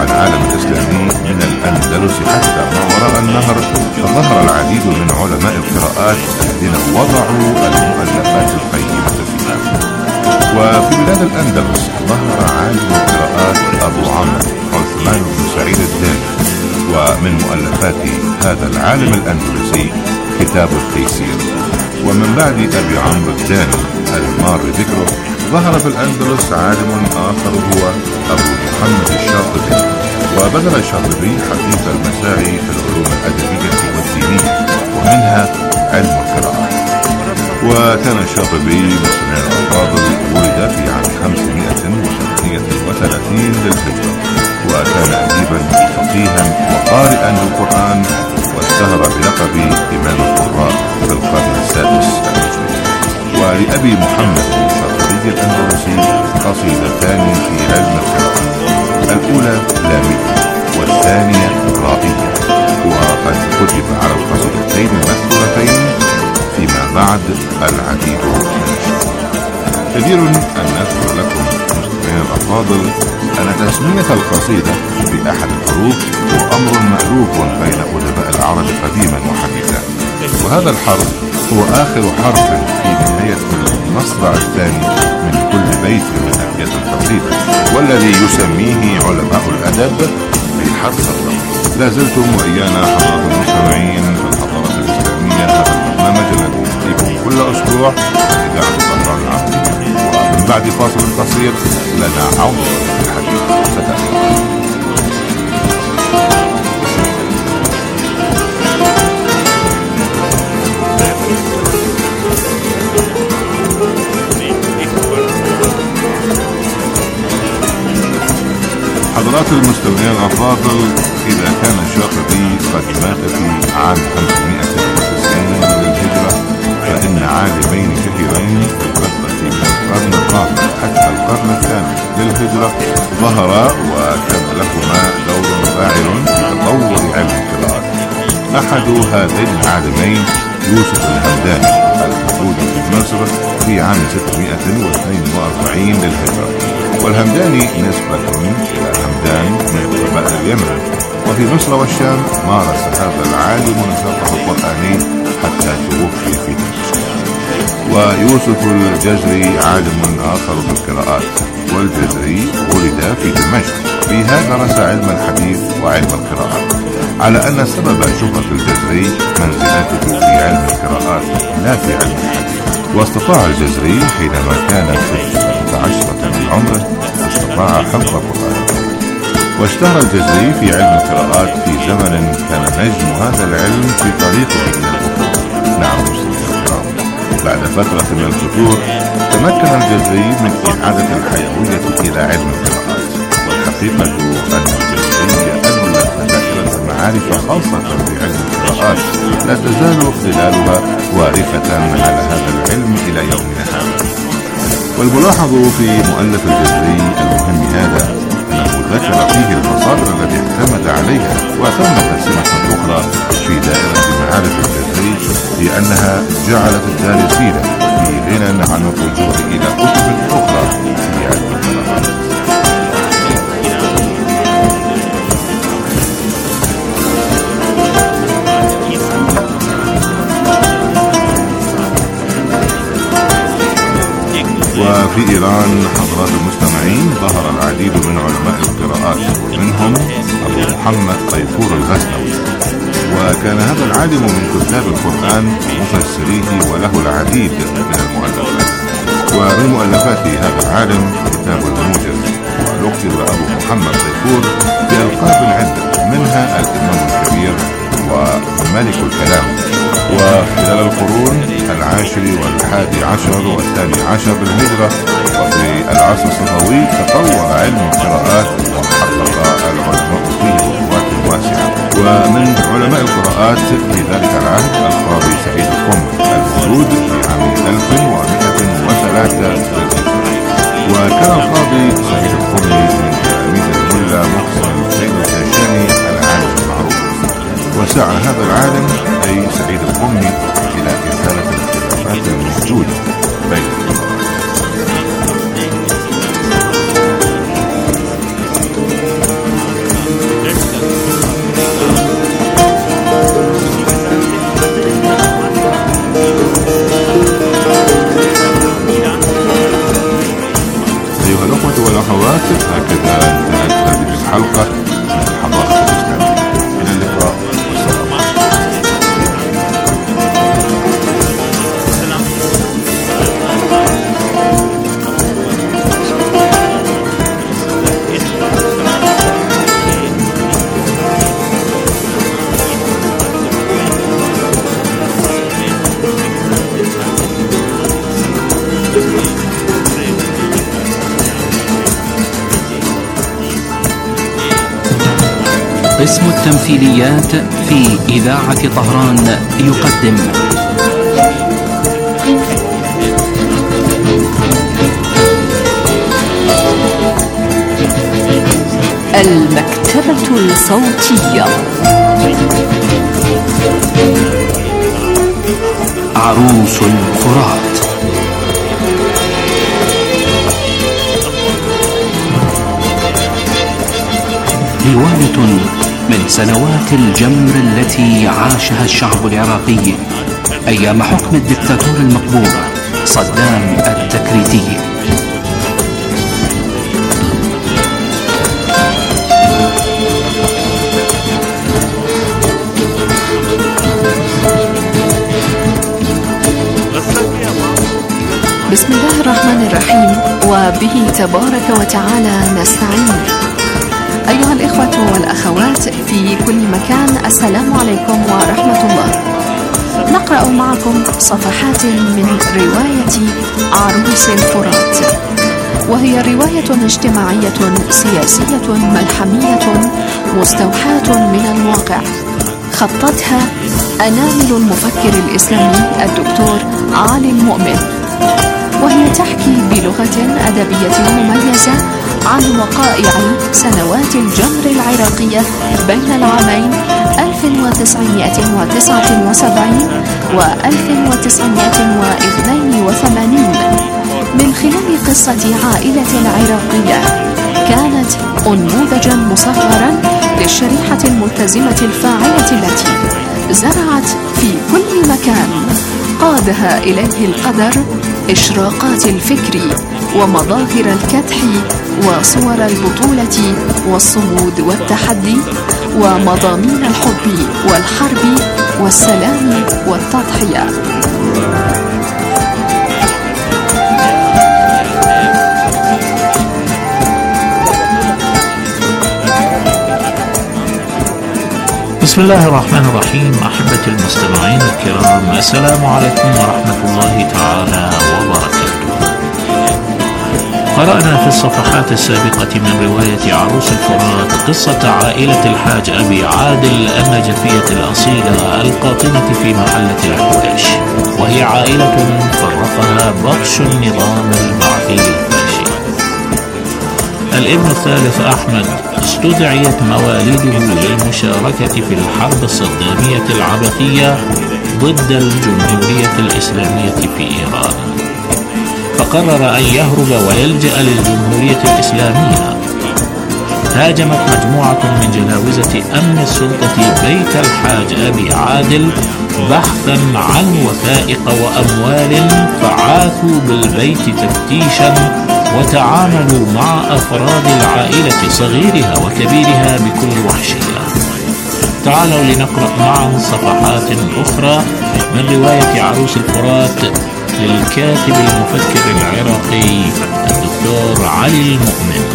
العالم الإسلامي من الأندلس حتى ما وراء النهر ظهر العديد من علماء القراءات الذين وضعوا المؤلفات القيمة فيها. وفي بلاد الأندلس ظهر عالم القراءات أبو عمرو عثمان بن سعيد الداني، ومن مؤلفات هذا العالم الأندلسي كتاب التيسير. ومن بعد أبي عمرو الداني المار ذكره ظهر في الأندلس عالم آخر هو أبو محمد الشاطبي، وبذل الشاطبي حديث المساعي في العلوم الأدبية والدينية ومنها علم القراءة. وكان الشاطبي مسلم الفاضل، ولد في عام 538 للهجرة، وكان أديبا فقيها وقارئا للقرآن، واشتهر بلقب إمام القراء في القرن السادس الهجري. ولأبي محمد الشاطبي الأندلسي قصيدتان في علم القراءة، الأولى لامية والثانية رائية، وقد كتب على القصيدتين المذكورتين فيما بعد العديد من الشعر. كثير أن نذكر لكم مستمعينا الأفاضل أن تسمية القصيدة بأحد الحروف هو أمر مألوف بين أدباء العرب قديما وحديثا، وهذا الحرف هو آخر حرف في نهاية المصرع الثاني من كل بيت من أبيات القصيدة، والذي يسميه علماء الأدب بحرف الرمز. لا زلتم وإيانا حضرات المستمعين في الحضارة الإسلامية، هذا البرنامج الذي يأتيكم كل أسبوع في إذاعة الأهرام العربية. ومن بعد فاصل قصير لنا عودة الحديث ستأتي. حضرات المستمعين الأفاضل، إذا كان الشاطبي قد مات في عام 590 للهجرة، فإن عالمين كبيرين في الفترة من القرن الرابع حتى القرن الثامن للهجرة ظهرا، وكان لهما دور فاعل في تطور علم القراءات. أحد هذين العالمين يوسف الهمداني المولود في مصر في عام 642 للهجرة، والهمداني نسبة إلى همدان من قبائل اليمن. وفي مصر والشام مارس هذا العالم نشاطه القرآني حتى توفي في دمشق. ويوسف الجزري عالم آخر بالقراءات، والجزري ولد في دمشق، فيها درس علم الحديث وعلم القراءات، على أن سبب شهرة الجزري منزلته في علم القراءات لا في علم الحديث. واستطاع الجزري حينما كان في 16 من عمره استطاع حفظ القرآن. واشتهر الجزري في علم القراءات في زمن كان نجم هذا العلم في طريقه إلى الفتور. نعم مستمعينا الكرام، بعد فترة من الفتور تمكن الجزري من إعادة الحيوية إلى علم القراءات. والحقيقة أن الجزري ألف دائرة معارف خاصة بعلم القراءات لا تزال ظلالها وارثة على هذا العلم إلى يومنا هذا. والملاحظ في مؤلف الجزري المهم هذا أنه ذكر فيه المصادر التي اعتمد عليها، وثمة سمة أخرى في دائرة معارف الجزري هي أنها جعلت الدارسين في غنى عن الرجوع إلى كتب أخرى في علم القراءات. وفي إيران حضرات المستمعين ظهر العديد من علماء القراءات، ومنهم أبو محمد طيفور الغزنوي، وكان هذا العالم من كتاب القرآن ومفسريه وله العديد من المؤلفات. ومن مؤلفات هذا العالم كتاب الموجز، ولقب أبو محمد طيفور بألقاب عدة، منها الإمام الكبير وملك الكلام. وخلال القرون العاشر والحادي عشر والثاني عشر بالهجرة وفي العصر الصفوي تطور علم القراءات وحقق العلماء فيه بطولات واسعة. ومن علماء القراءات في ذلك العهد القاضي سعيد القمي المولود في عام 1103 للهجرة. وكان القاضي سعيد القمي من تلاميذ الملا محسن الحسين الكاشاني العالم المعروف. وسعى هذا العالم أي سعيد القمي إلى إزالة الاختلافات الموجودة بين القراءات. حلقة من الحضارة الإسلامية. إلى اللقاء والسلام عليكم. قسم التمثيليات في إذاعة طهران يقدم المكتبة الصوتية. عروس الفرات. رواية من سنوات الجمر التي عاشها الشعب العراقي أيام حكم الدكتاتور المقبور صدام التكريتي. بسم الله الرحمن الرحيم، وبه تبارك وتعالى نستعين. أيها الإخوة والأخوات في كل مكان، السلام عليكم ورحمة الله. نقرأ معكم صفحات من رواية عروس الفرات، وهي رواية اجتماعية سياسية ملحمية مستوحاة من الواقع، خطتها أنامل المفكر الإسلامي الدكتور علي المؤمن، وهي تحكي بلغة أدبية مميزة عن وقائع سنوات الجمر العراقية بين العامين 1979 و 1982 من خلال قصة عائلة عراقية كانت أنموذجا مصغرا للشريحة الملتزمة الفاعلة التي زرعت في كل مكان قادها إليه القدر إشراقات الفكر ومظاهر الكدح وصور البطولة والصمود والتحدي ومضامين الحب والحرب والسلام والتضحية. بسم الله الرحمن الرحيم. أحبتي المستمعين الكرام، السلام عليكم ورحمة الله تعالى وبركاته. قرأنا في الصفحات السابقة من رواية عروس الفرات قصة عائلة الحاج أبي عادل النجفية الأصيلة القاطنة في محلة الحويش، وهي عائلة فرقها بطش النظام البعثي الفاشي. الابن الثالث أحمد استدعيت مواليده للمشاركة في الحرب الصدامية العبثية ضد الجمهورية الإسلامية في إيران، فقرر أن يهرب ويلجأ للجمهورية الإسلامية. هاجمت مجموعة من جلاوزة أمن السلطة بيت الحاج أبي عادل بحثا عن وثائق وأموال، فعاثوا بالبيت تفتيشا وتعاملوا مع أفراد العائلة صغيرها وكبيرها بكل وحشية. تعالوا لنقرأ معا صفحات أخرى من رواية عروس الفرات للكاتب المفكر العراقي الدكتور علي المؤمن.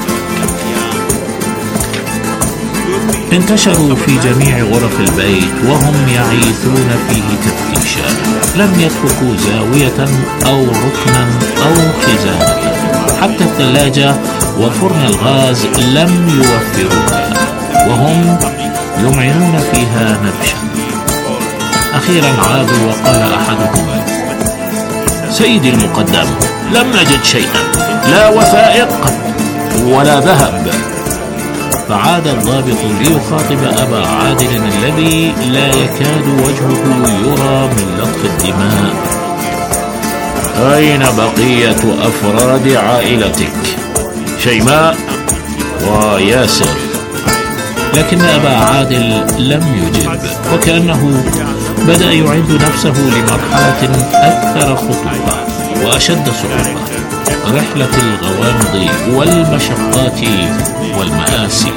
انتشروا في جميع غرف البيت وهم يعيثون فيه تفتيشا، لم يتركوا زاوية أو ركنا أو خزانة، حتى الثلاجة وفرن الغاز لم يوفروها، وهم يمعنون فيها نبشا. أخيرا عادوا وقال أحدهم: سيدي المقدم، لم نجد شيئا، لا وثائق ولا ذهب. فعاد الضابط ليخاطب أبا عادل الذي لا يكاد وجهه يرى من لطخ الدماء: أين بقية أفراد عائلتك شيماء وياسر؟ لكن أبا عادل لم يجب، وكأنه بدأ يعد نفسه لمرحلة أكثر خطورة وأشد صعوبة. رحلة الغوامض والمشقات والمآسي.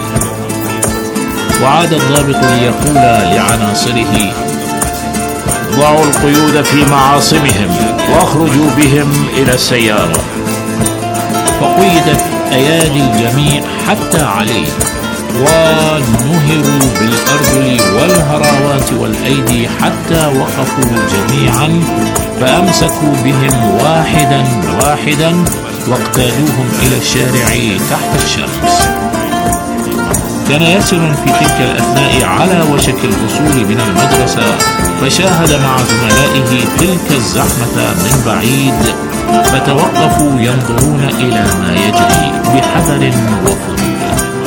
وعاد الضابط ليقول لعناصره: ضعوا القيود في معاصمهم واخرجوا بهم إلى السيارة. فقيدت أيادي الجميع حتى عليه، ونهروا بالأرجل والهراوات والأيدي حتى وقفوا جميعا، فأمسكوا بهم واحدا واحدا واقتادوهم إلى الشارع تحت الشمس. كان ياسر في تلك الأثناء على وشك الوصول من المدرسة، فشاهد مع زملائه تلك الزحمة من بعيد، فتوقفوا ينظرون إلى ما يجري بحذر وفضول.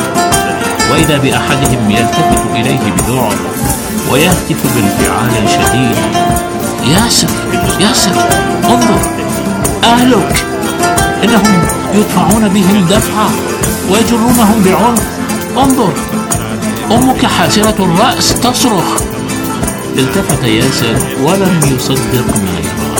وإذا بأحدهم يلتفت إليه بذعر ويهتف بانفعال شديد: ياسر ياسر، انظر، أهلك إنهم يدفعون بهم دفعة ويجرونهم بعنف، انظر، أمك حاسرة الرأس تصرخ. التفت ياسر ولم يصدق ما يراه،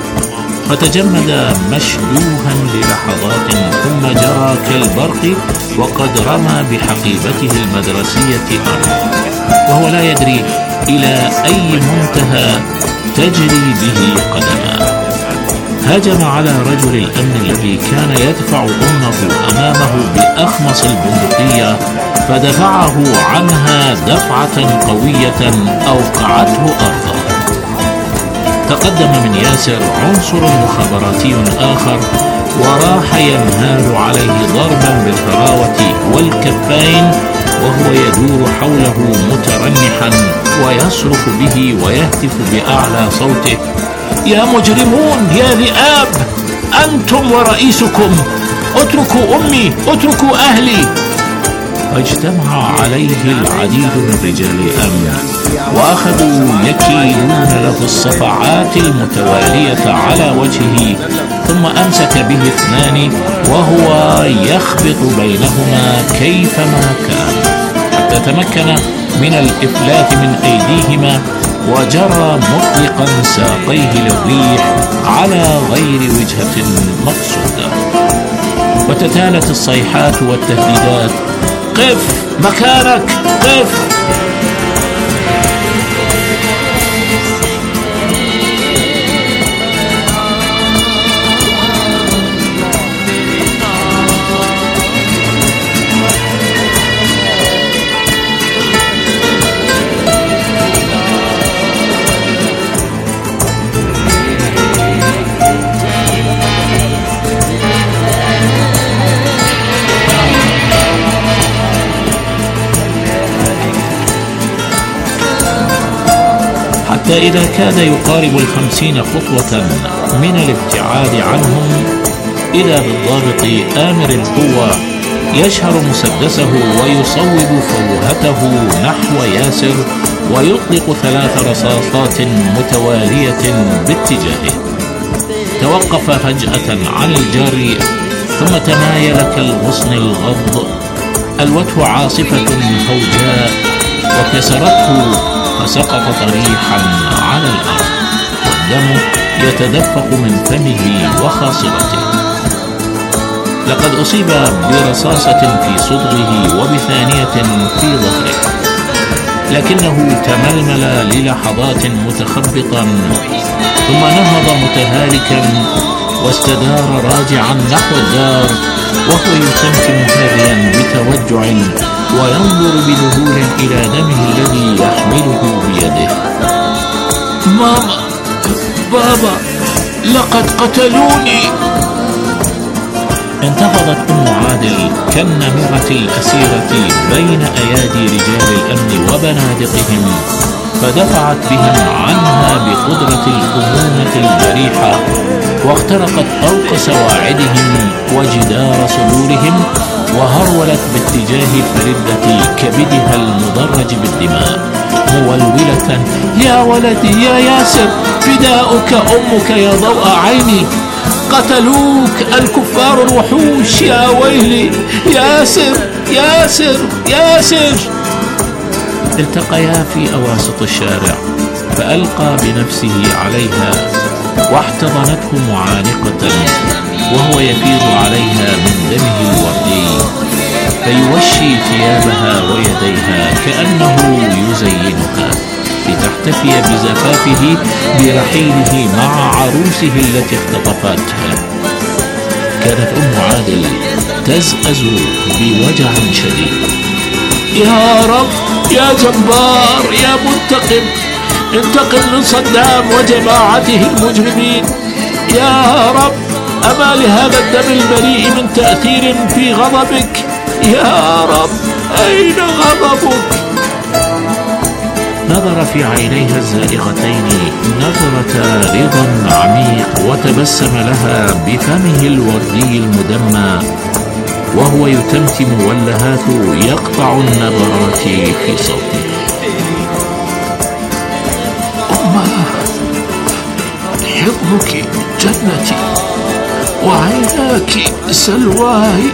فتجمد مشدوها للحظات، ثم جرى كالبرق وقد رمى بحقيبته المدرسية أرضا، وهو لا يدري إلى أي منتهى تجري به قدماه. هجم على رجل الأمن الذي كان يدفع أمه أمامه بأخمص البندقية، فدفعه عنها دفعة قوية أوقعته أرضا. تقدم من ياسر عنصر مخابراتي آخر، وراح ينهال عليه ضربا بالهراوة والكفين، وهو يدور حوله مترنحا ويصرخ به ويهتف بأعلى صوته: يا مجرمون، يا ذئاب، أنتم ورئيسكم، اتركوا أمي، اتركوا أهلي. فاجتمع عليه العديد من رجال الأمن، وأخذوا يكيلون له الصفعات المتوالية على وجهه، ثم أمسك به اثنان وهو يخبط بينهما كيفما كان، حتى تمكن من الإفلات من أيديهما، وجرى مطلقا ساقيه للريح على غير وجهة مقصودة. وتتالت الصيحات والتهديدات: قف مكانك، قف. حتى إذا كاد يقارب 50 خطوة من الابتعاد عنهم، إذا بالضابط آمر القوة يشهر مسدسه ويصوب فوهته نحو ياسر، ويطلق 3 رصاصات متوالية باتجاهه. توقف فجأة عن الجري، ثم تمايل كالغصن الغض، ألوته عاصفة هوجاء وكسرته، فسقط طريحا على الأرض، والدم يتدفق من فمه وخاصرته. لقد أصيب برصاصة في صدغه وبثانية في ظهره، لكنه تململ للحظات متخبطا، ثم نهض متهالكا واستدار راجعا نحو الدار، وهو يتمتم هادئا بتوجع وينظر بذهول إلى دمه الذي يحمله بيده. ماما، بابا، لقد قتلوني. انتفضت أم عادل كالنمرة الأسيرة بين أيادي رجال الأمن وبنادقهم، فدفعت بهم عنها بقدرة الأمومة الجريحة، واخترقت فوق سواعدهم وجدار صدورهم، وهرولت باتجاه فردة كبدها المدرج بالدماء مولولة: يا ولدي يا ياسر، فداؤك أمك يا ضوء عيني، قتلوك الكفار الوحوش، يا ويلي، ياسر ياسر ياسر. التقيا في أواسط الشارع، فألقى بنفسه عليها واحتضنته معانقة، وهو يفيض عليها من دمه الوردي، فيوشي ثيابها ويديها كأنه يزينها لتحتفي بزفافه برحيله مع عروسه التي اختطفتها. كانت عادل تزأز بوجع شديد. يا رب، يا جبار، يا منتقم، انتقم من صدام وجماعته المجرمين. يا رب، أما لهذا الدم البريء من تأثير في غضبك؟ يا رب، أين غضبك؟ نظر في عينيها الزائغتين نظرة رضا عميق، وتبسم لها بفمه الوردي المدمى وهو يتمتم واللهات يقطع النبرات في صوته. أمه، حضنك جنتي وعيناك سلواي.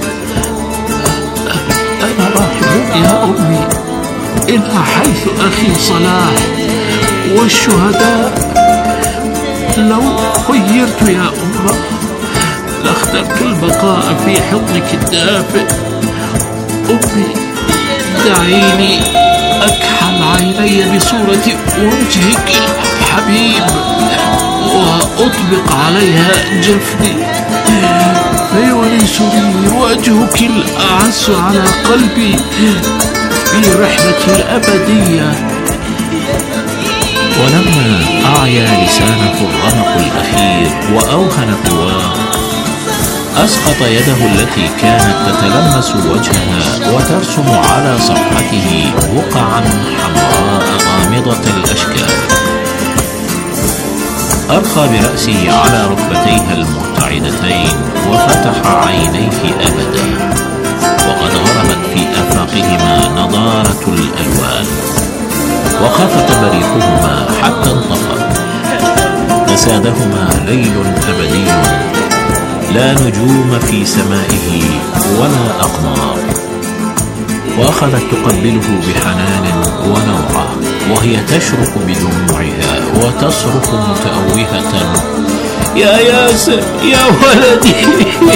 أنا راحل يا أمي إلى حيث أخي صلاح والشهداء. لو خيرت يا أمه لاخترت البقاء في حضنك الدافئ. أمي، دعيني أكحل عيني بصورة وجهك الحبيب وأطبق عليها جفني، فيونسني وجهك الأعز على قلبي في رحلتي الأبدية. ولما أعيا لسانه الرمق الأخير وأوهن قواه، أسقط يده التي كانت تتلمس وجهها وترسم على صفحته بقعا حمراء غامضة الأشكال. أرخى برأسه على ركبتيها المرتعدتين وفتح عينيه أبدا، وقد غربت في آفاقهما نضارة الألوان وخافت بريقهما حتى انطفأ. فسادهما ليل أبدي لا نجوم في سمائه ولا أقمار. وأخذت تقبله بحنان ونوعة وهي تشرق بدموعها وتصرخ متأوهة: يا ياسر، يا ولدي،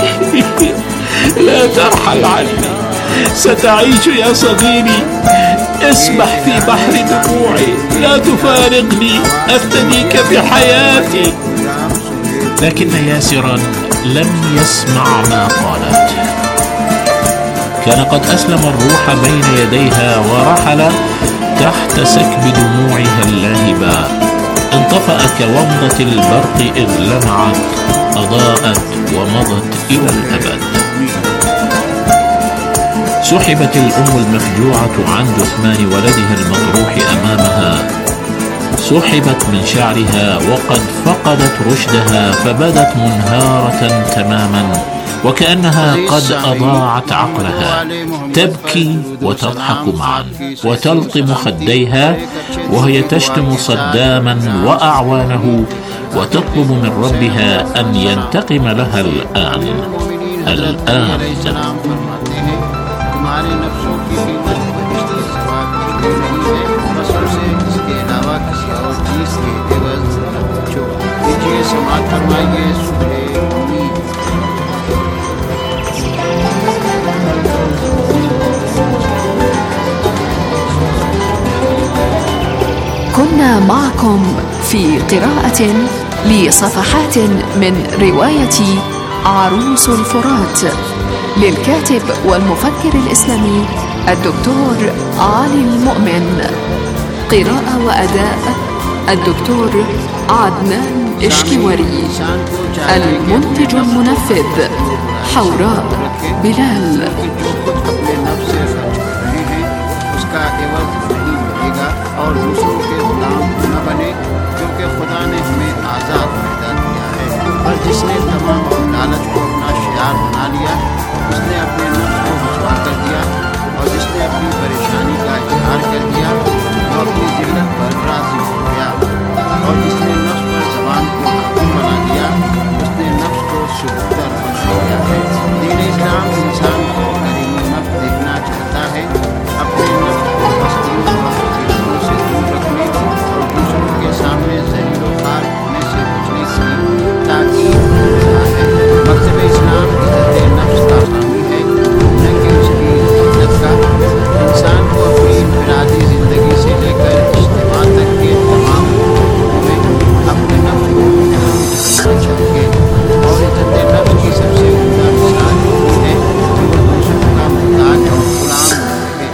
لا ترحل عني، ستعيش يا صغيري، اسبح في بحر دموعي، لا تفارقني، أفتديك بحياتي. لكن ياسرا لم يسمع ما قالت. كان قد أسلم الروح بين يديها ورحل تحت سكب دموعها اللاهبة. انطفأ كومضة البرق إذ لمعت، أضاءت ومضت إلى الأبد. سحبت الأم المفجوعة عن جثمان ولدها المطروح أمامها، سحبت من شعرها وقد فقدت رشدها، فبدت منهارة تماما وكأنها قد أضاعت عقلها، تبكي وتضحك معا وتلطم خديها وهي تشتم صداما وأعوانه وتطلب من ربها أن ينتقم لها الآن. तुम्हारे नफ्सों की कीमत इसकी सिवा कुछ नहीं है, बस उसे इसके अलावा किसी और चीज के एवज पूछो। कीजिए, समाअत फरमाइए सुबह उम्मीद। كنا معكم في قراءة لصفحات من رواية عروس الفرات للكاتب والمفكر الإسلامي الدكتور علي المؤمن. قراءة وأداء الدكتور عدنان إشكواري. المنتج المنفذ حوراء بلال. उसका एवज नहीं मिलेगा और दूसरों के गुलाम न बने, क्योंकि खुदा ने हमें आज़ाद पैदा किया है। पर जिसने तमाम लालच को अपना शियार बना लिया, उसने अपने नफ्स को रुसवा कर दिया, और जिसने अपनी परेशानी का इजहार कर दिया वो अपनी जिल्लत पर राज़ी हो गया, और जिसने नफ्स पर ज़बान को हाकिम बना दिया उसने नफ्स को सुबुतर बख्श दिया है। दीन इस्लाम इंसान को करीमी नफ्स देखना चाहता है, अपने नफ्स को बस्तियों और से दूर रखना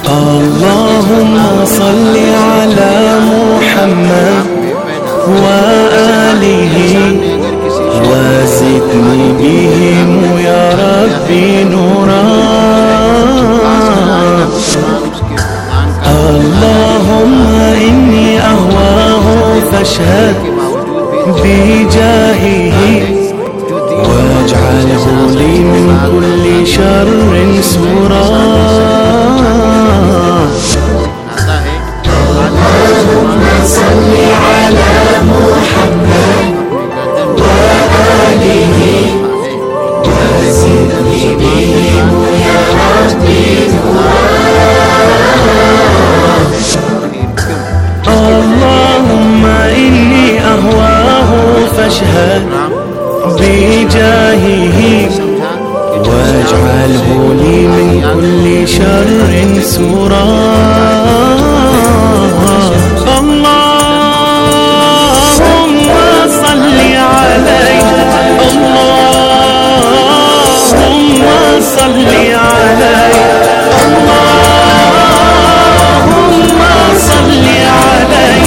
اللهم صل على محمد وآله وزدني بهم يا ربي نورا. اللهم إني أهواه فاشهد بجاهه واجعله لي من كل شر سورا. اللهم صل على محمد وآله وزدني بهم يا ربي اللهم إني أهواه فاشهد بجاهه واجعله لي من كل شر سورا. اللهم صل عليه اللهم صل عليه اللهم صل عليه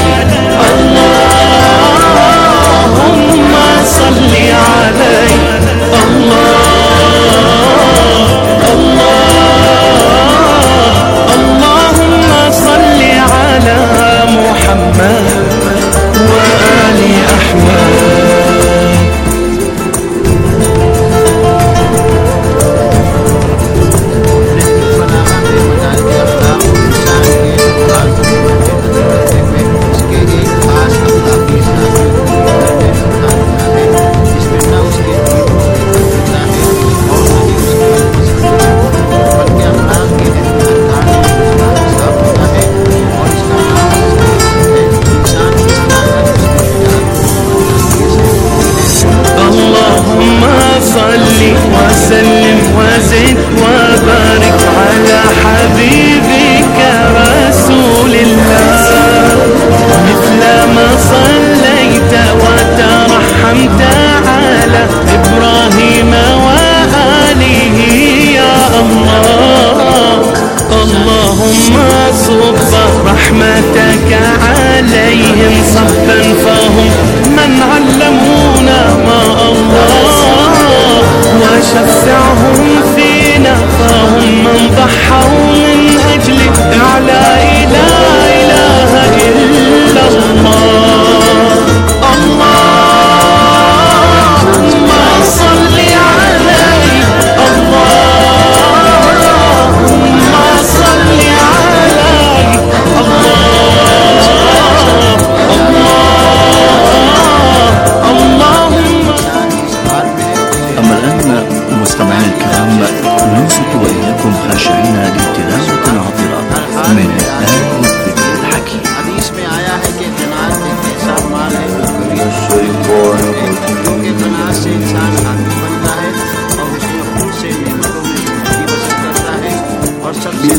اللهم صل عليه اللهم صل على محمد وآل أحمد. وسلم وزد وبارك على حبيبك رسول الله مثل ما صليت وترحمت على إبراهيم وآله يا الله. اللهم صب رحمتك عليهم صبا فهم من علمونا ما الله وشفعهم فينا فهم من ضحوا من أجل إعلاء لا إله إلا الله. اللهم صل عليه اللهم صل عليه أما الآن مستمعينا الكرام ننصت وإياكم خاشعين لتلاوة عطرة من آية الذكر الحكيم. حدیث میں آیا ہے کہ قناعت ایک ایسا مال ہے جو کہ قناعت سے انسان عادی بنتا ہے اور اس میں خود سے نعمتوں میں زندگی بسر کرتا ہے اور سب سے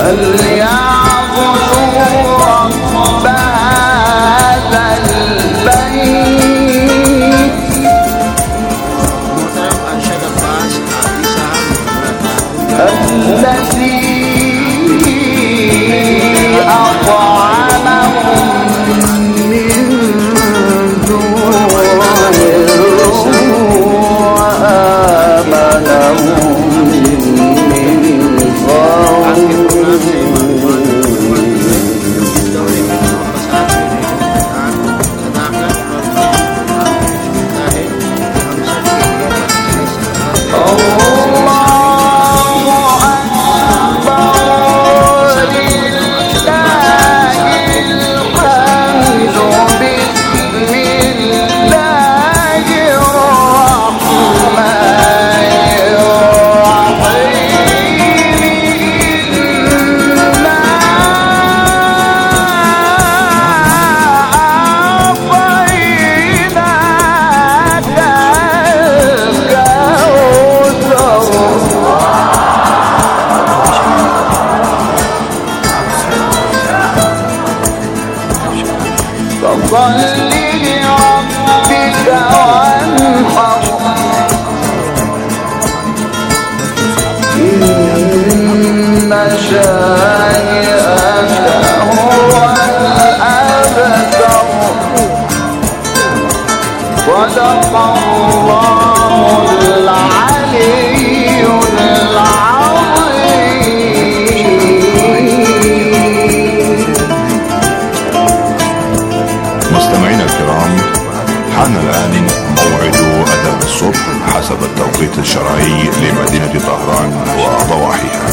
مستمعينا الكرام، حان الآن موعد أذان الصبح حسب التوقيت الشرعي لمدينة طهران وضواحيها.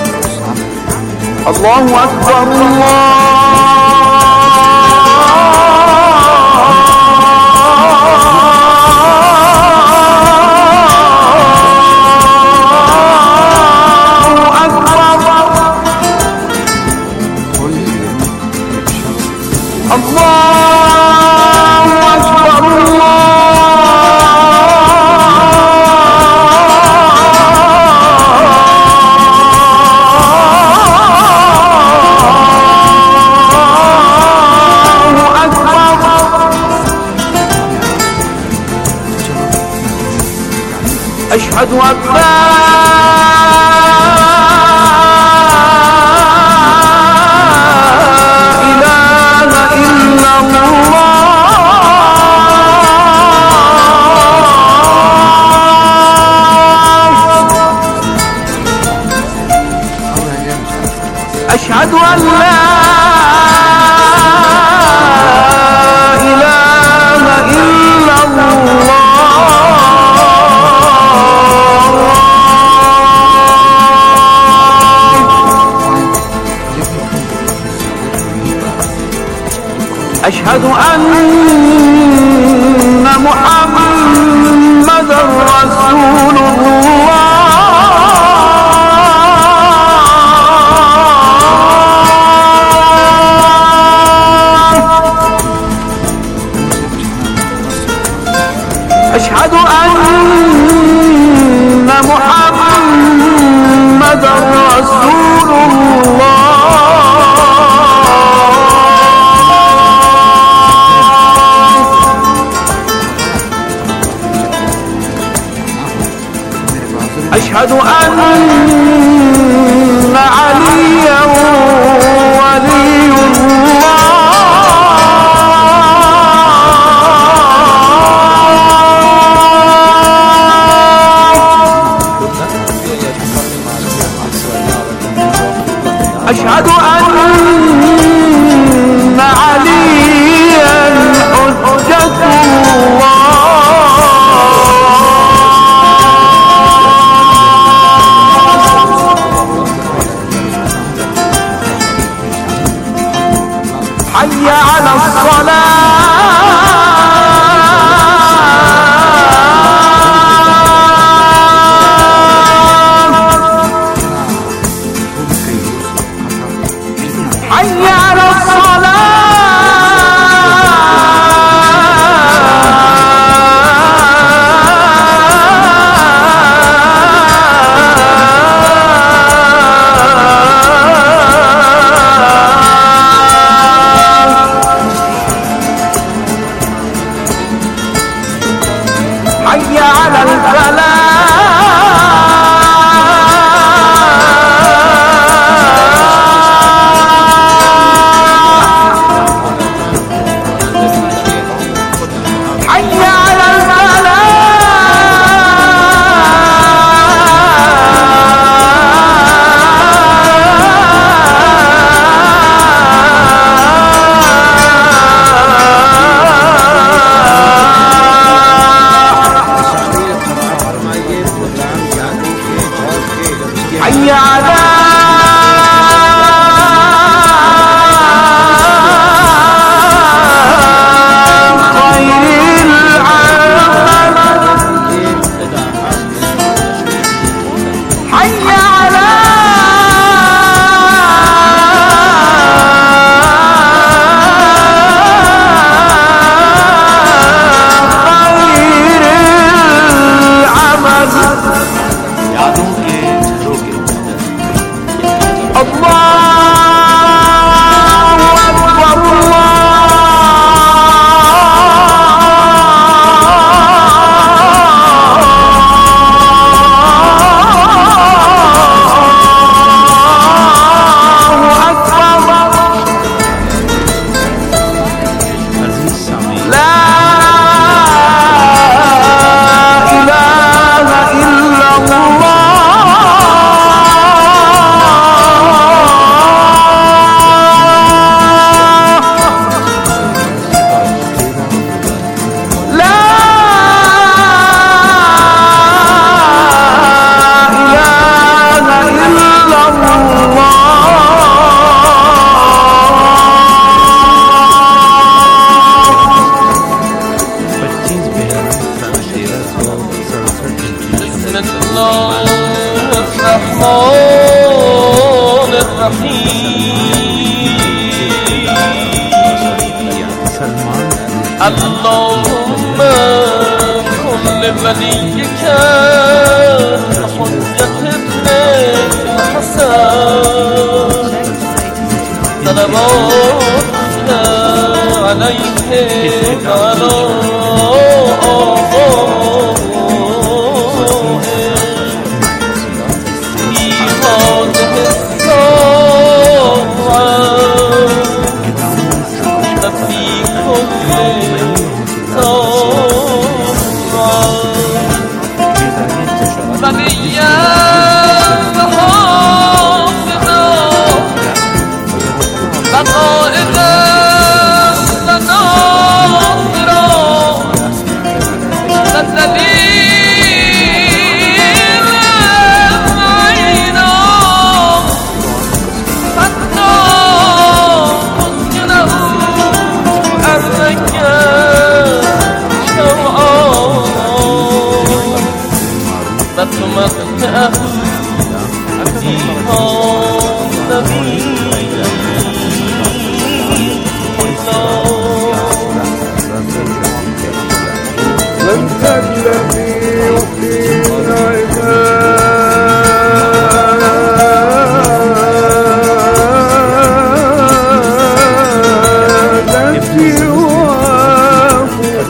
الله أكبر الله أشهد أن لا إله إلا الله أشهد أن لا إله إلا الله أشهد أن محمدا رسول الله أشهد أن محمدا رسول الله أشهد أن عليا ولي الله أشهد أن عليا حجة الله حي على الصلاة على اللهم كل وليك حجة ابن الحسن صلواتك عليه وعلى في هذه الساعة في كل وليا وحافظا وقائدا لنا الذليل عينا حتى مسكنه أرضك فتمتعه فيها نبي من الذي يحيي العباد سواه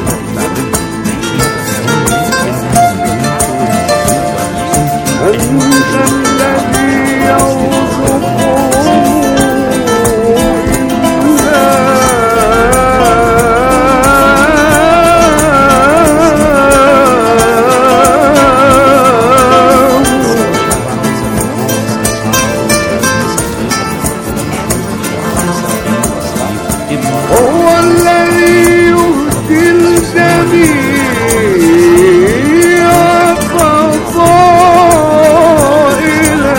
أنت الذي يرزقهم هو الذي يهدي الجميع فضائلا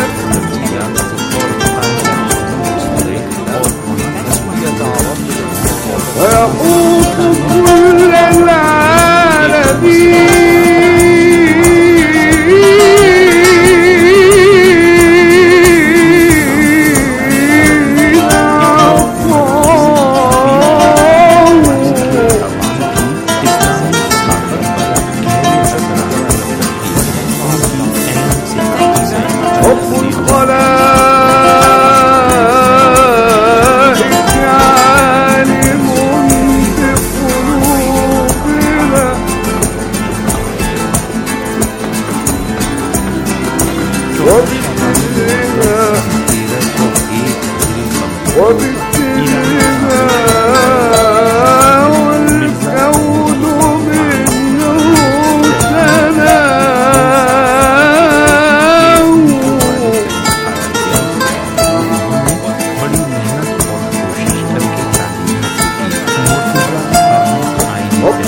ويحوط كل العالمين رب الخلائق عالم بقلوبنا وبسرها والكون منه سلام رب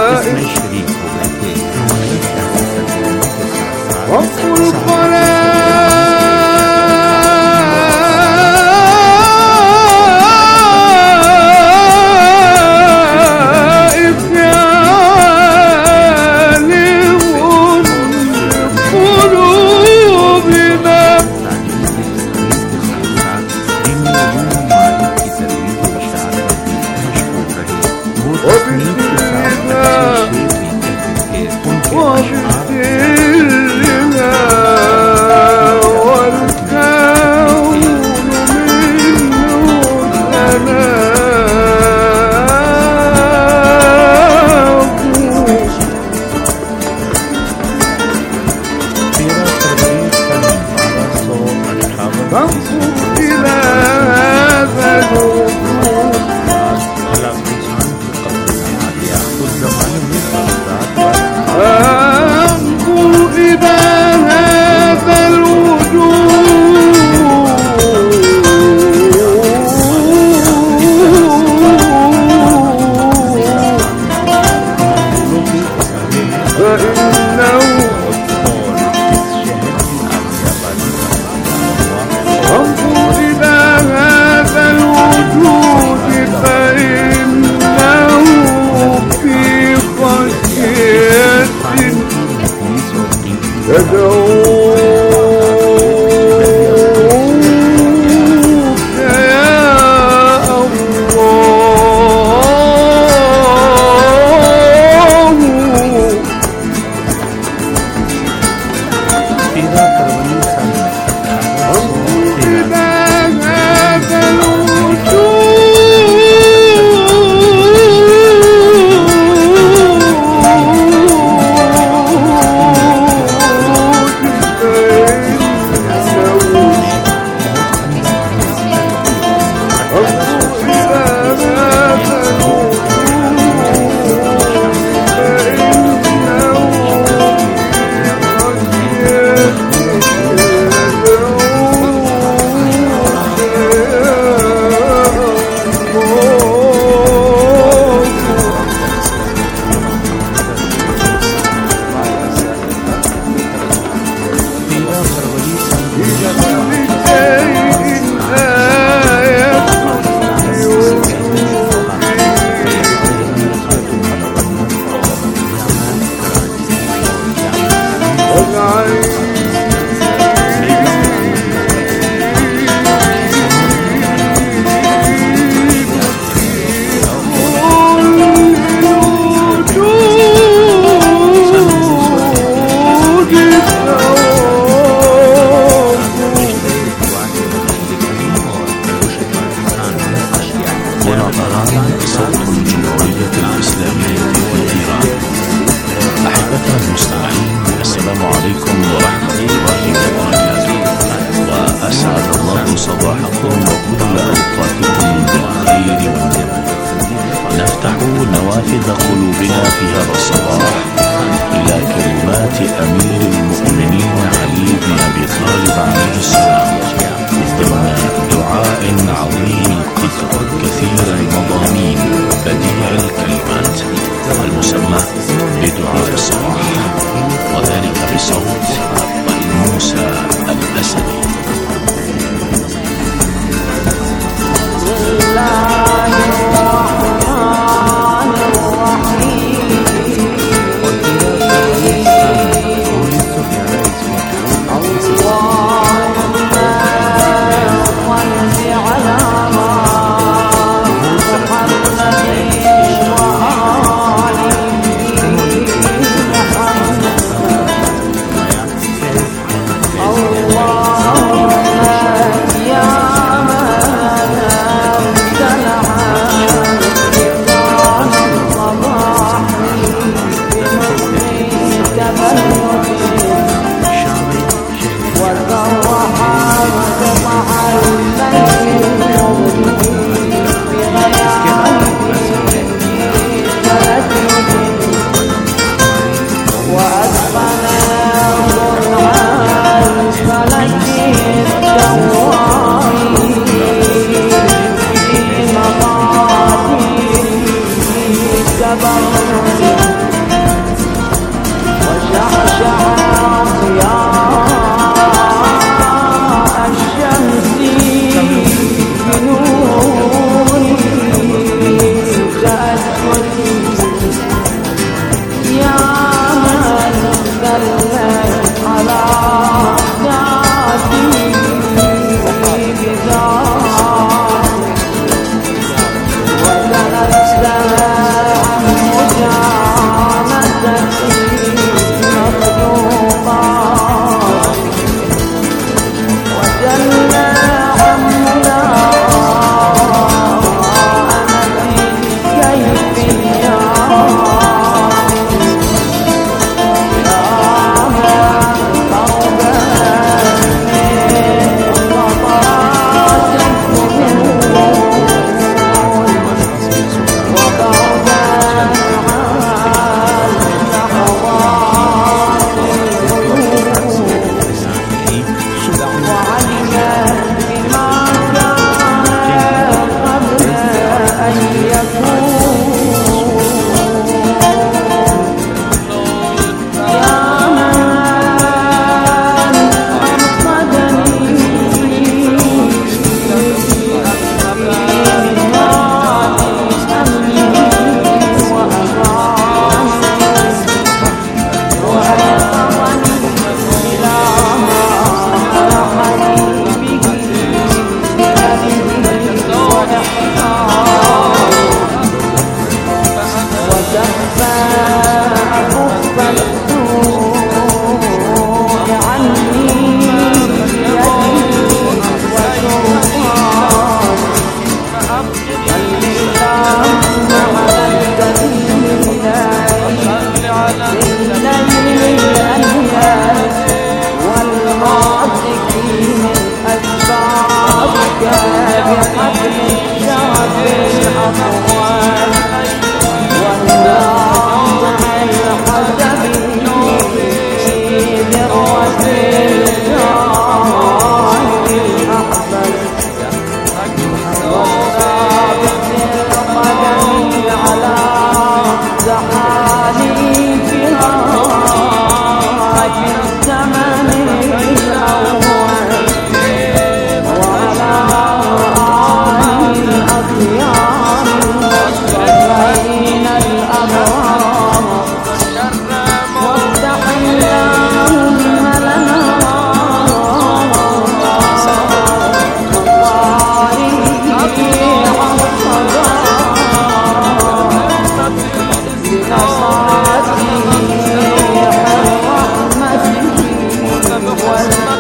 الخلائق رب الخلائق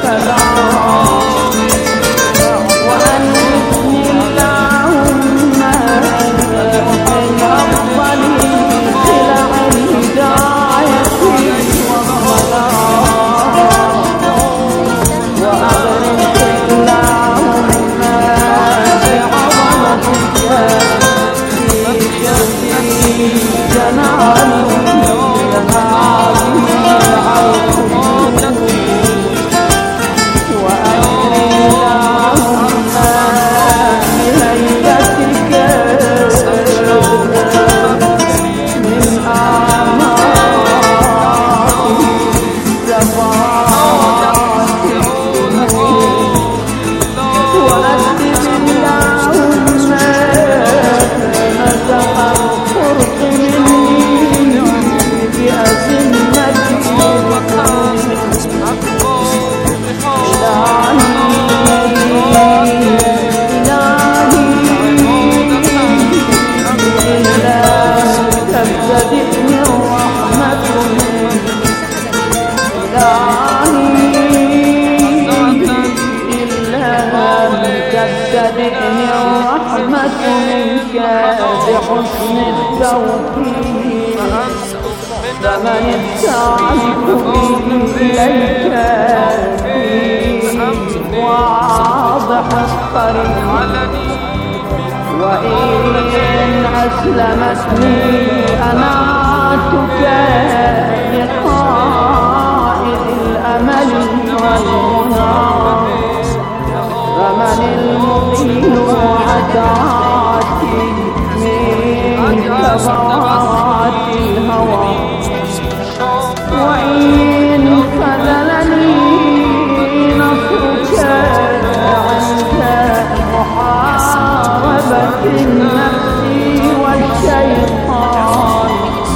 بحسن التوفيق فمن التعلق إليك واضح الطريق وإن أسلمتني أنعتك لقائد الأمل والمنى فمن المطيل عتعاتي من ثمرات الهوى وإن خذلني نصرك عند محاربة النفس والشيطان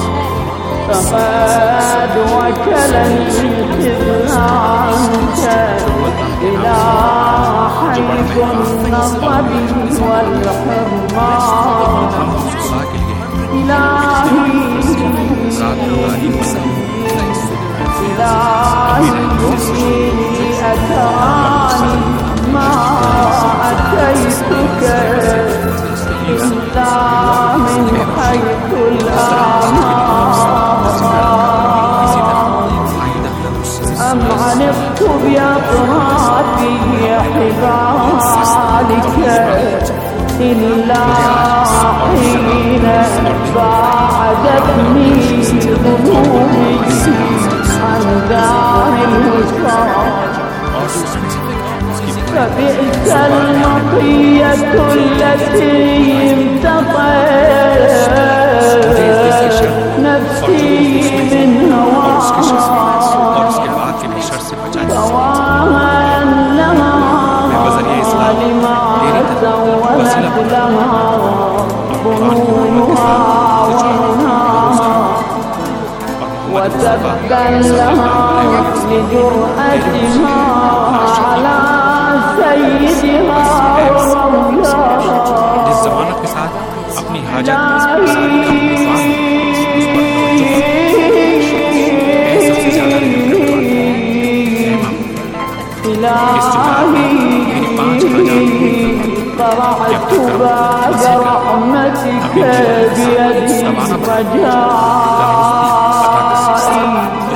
فقد وكلني الخذل عنك إلى حيث النصب والحرمان إلهي أتاني ما أتيتك إلا من حيث الآمال أم عنقت بأطراف حبالك إلا حين بعدتني ذنوبي عن دار الوصال فبئس المطية التي امتطت نفسي من هواها سواء لها لما سولت لها ظنونها وهناها وتبا لها لجرأتها على سيدها ومولاها طرعت باب رحمتك بيدي رجائي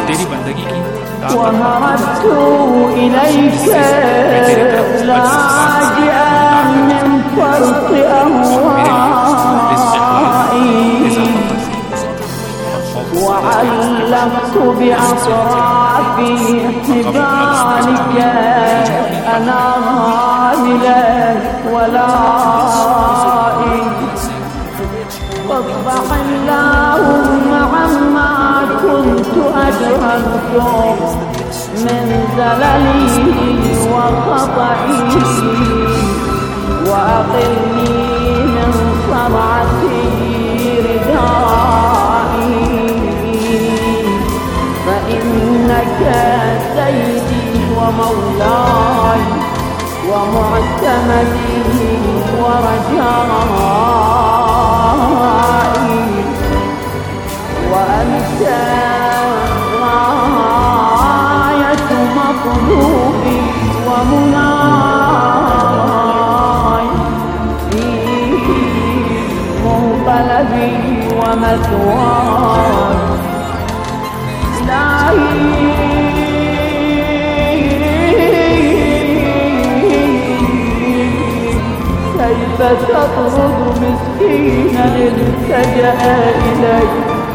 وهربت إليك لاجئا من فرط أهوائي وعلقت بأطراف حبالك أنامل ولائي فاصبح اللهم عما كنت أجهلت من زللي وخطئي وأقلني من صرعتي ردائي فإنك سيدي ومولاي ومعتمدي ورجائي وأنت غاية مطلوبي ومناي في منقلبي ومثواي كيف تطرد مسكينا التجأ إليك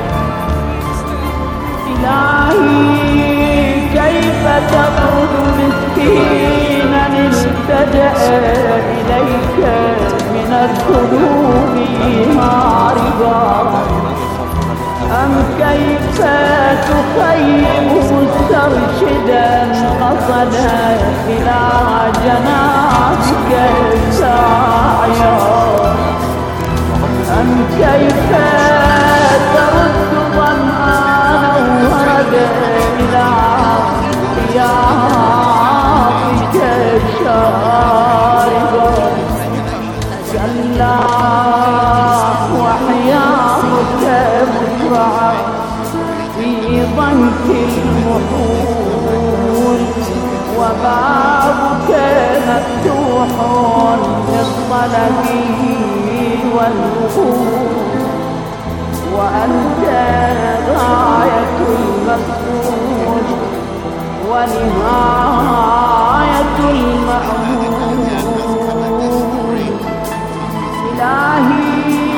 إلهي كيف تطرد مسكينا التجأ إليك من الذنوب هاربا أم كيف تخيم مسترشدا قصدا إلى جنابك ساعيا أم كيف ترد ظمآنا وردا إلى ثيابك شاربا كلا وحياتك مسرعا في ضنك المحول وبابك مفتوح للطلب والوصول وأنت غاية المقصود ونهاية المأمول إلهي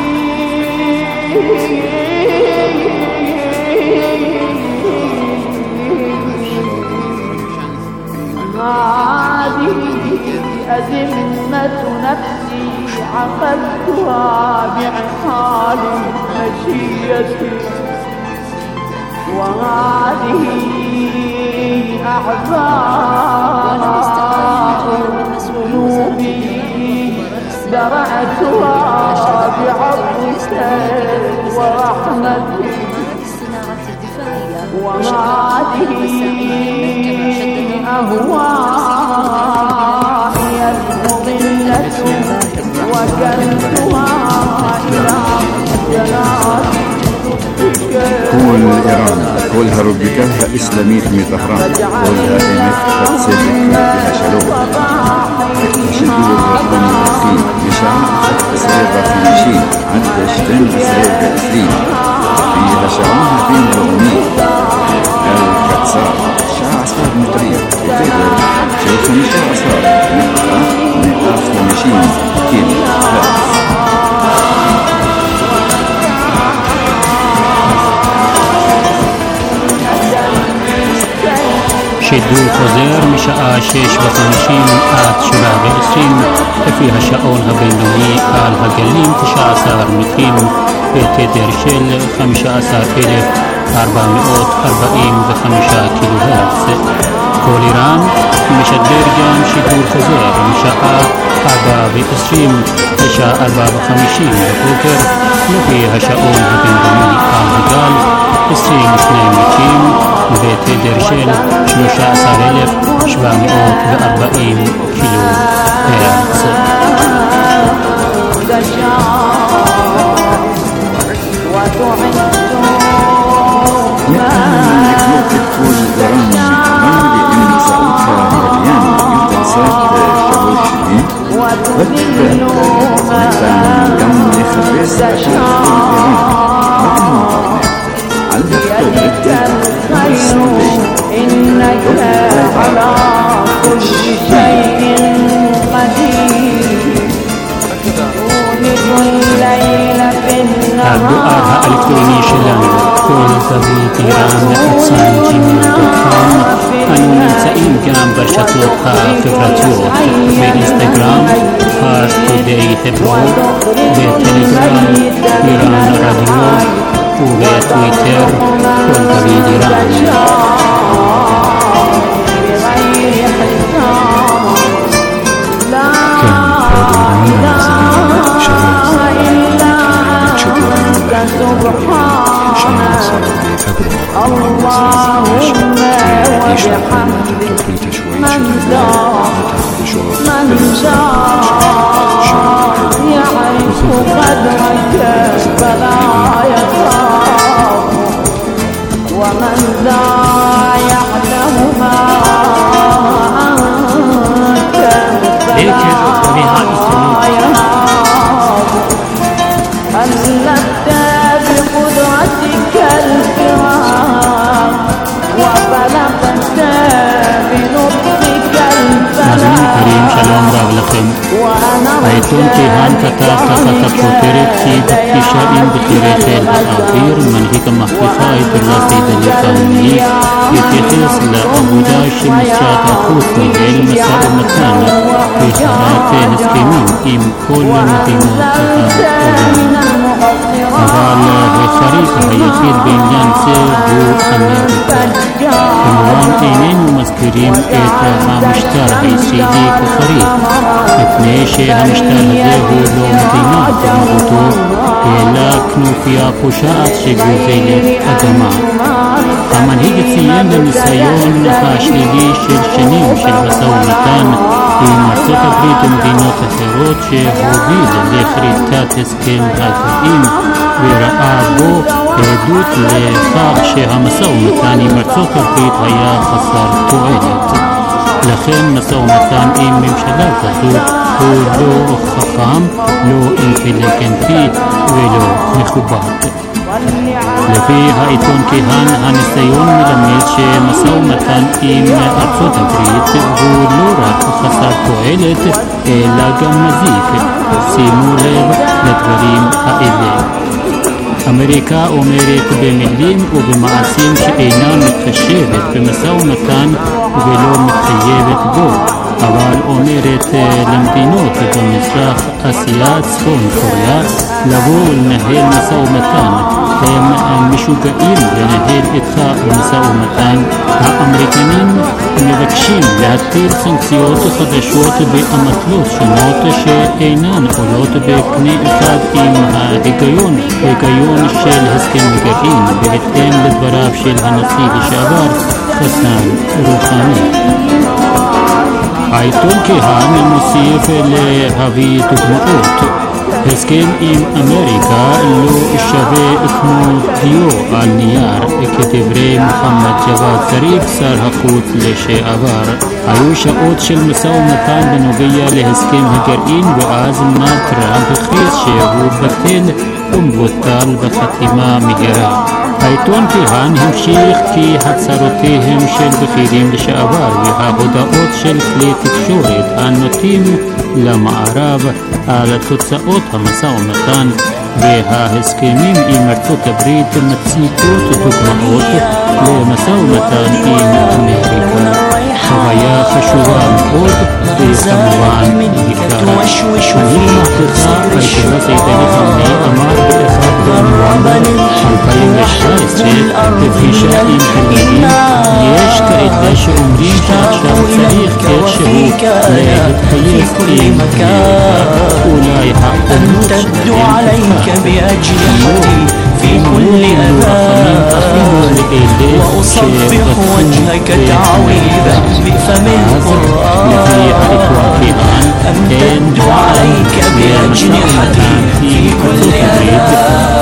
هذه أزمة نفسي عقدتها بعقال مشيتي وهذه أعباء ذنوبي درعتها بعفوك ورحمتك وهذه أهواء المضلة وكلتها إلى جنات كل إيران كلها ربكها إسلامية من طهران كلها إمت فتسلك بها شلوم شدور ربنا الرحيم بشعب سرير رفيشين عدى شتن سرير بأسلين فيها شعرها بين الأمين قال كتسار شعر أسرار مطرية وكذا شيخ مشاع أسرار نقاط ومشين كيل شدوا خزير مشاء 56 آت شباب السين فيها شاؤونها بينوني آلها قليم 19 مترين بتدر شل 15,445 كيلو هرتز كوليران مشدر جام شدوا خزير مشاء 24 مشاء 54 بوكر فيها شاؤونها بينوني آلها قال 22 بيت درشل 13,740 كيلو هرتز إنك على كل شيء قدير تولد الليل في النهار الدعاء الإلكتروني شلان كل تبيت إيران أتسان جيميل.com أنو ننسئين كام برشتوقع فكرتيوت بإنستغرام هاش توداي هبرو بتليجرام إيران راديو وبتويتر كل تبيت إيران اللهم وبحمدك من يعرف قدرك فلا يخاف ومن ذا يعلم ما היקרים, שלום רב לכם. העיתון כיהן כתב תחת הכותרת כי בפגישה עם בכירי חיל האוויר, מנהיג המהפכה אייתוללה סייד עלי חמינאי התייחס לעבודה שמשרד החוץ ניהל משא ומתן להסרת הסכמים עם כל מדינות העולם. אבל החריג היחיד בעניין זה הוא אמריקה. כמובן איננו מזכירים את המשטר הישראלי כחריג, מפני שהמשטר הזה הוא לא מדינה במהותו, אלא כנופיה פושעת שגוזלת אדמה. המנהיג ציין לניסיון השלילי של שנים של משא ומתן עם ארצות הברית ומדינות אחרות שהוביל לכריתת הסכם הגרעין, וראה בו עדות לכך שהמשא ומתן עם ארצות הברית היה חסר תועלת. לכן משא ומתן עם ממשלה כזו הוא לא חכם, לא אינטליגנטי ולא מכובד. לפי העיתון כיהן, הניסיון מלמד שמשא ומתן עם ארצות הברית הוא לא רק חסר תועלת אלא גם מזיק. שימו לב לדברים האלה. אמריקה אומרת במילים ובמעשים שאינה מתחשבת במשא ומתן ולא מתחייבת בו, אבל אומרת למדינות במזרח אסיה, צפון קוריאה, לבוא ולנהל משא ומתן. הם משוגעים לנהל איתך משא ומתן. האמריקנים מבקשים להטיל סנקציות חדשות באמתלות שונות שאינן עולות בקנה אחד עם ההיגיון של הסכם הגרעין, בהתאם לדבריו של הנשיא לשעבר חסן רוחאני. העיתון כיהן מוסיף להביא דוגמאות. הסכם עם אמריקה לא שווה כמו דיו על נייר, כדברי מוחמד ג'וואד זריף, שר החוץ לשעבר. היו שעות של משא ומתן בנוגע להסכם הגרעין, ואז מר טראמפ הכריז שהוא בטל ומבוטל בחתימה מהירה. העיתון כיהן המשיך כי הצהרותיהם של בכירים לשעבר וההודעות של כלי תקשורת הנוטים למערב על תוצאות המשא ומתן וההסכמים עם ארצות הברית מציגות דוגמאות למשא ומתן עם אמריקה. חוויה חשובה מאוד וכמובן יקרה. מנהיג המהפכה אייתוללה סייד עלי חמינאי אמר ב-1 בנובמבר 2017 בפגישה עם תלמידים, יש כאלה שאומרים שעכשיו צריך איכשהו להתחייב עם אמריקה, אולי העונות שלהם תפחד. في كل أذى وأصفح وجهك تعويذا بفم القرآن أمتد عليك بأجنحتي في كل أذى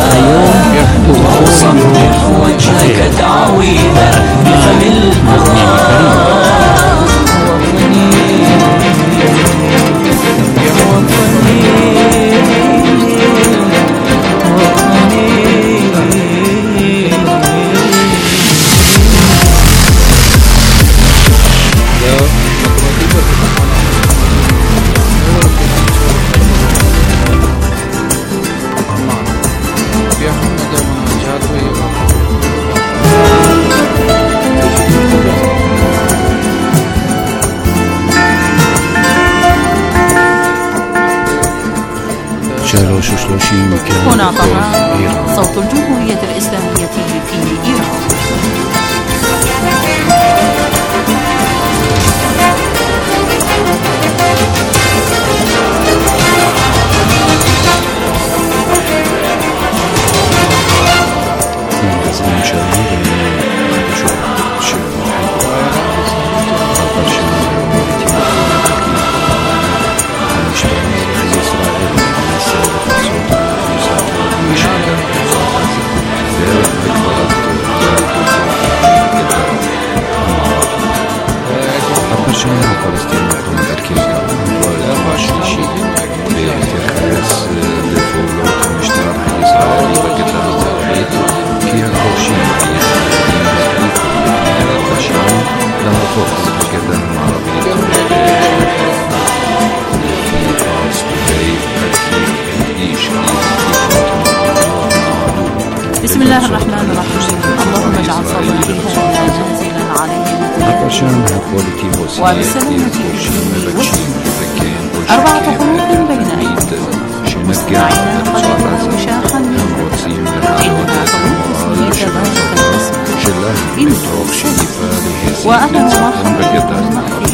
وأصفح وجهك تعويذا بفم القرآن. هنا طهران صوت الجمهورية الإسلامية في إيران. الجبهة العربية وبالسلامة في الدين والدنيا. 4 حروف بين أيديكم. مستمعينا قدمنا وشاحا منكم. إنها حروف اسمه تبارك الاسم. إنه سلام وأهلا ومرحبا بكم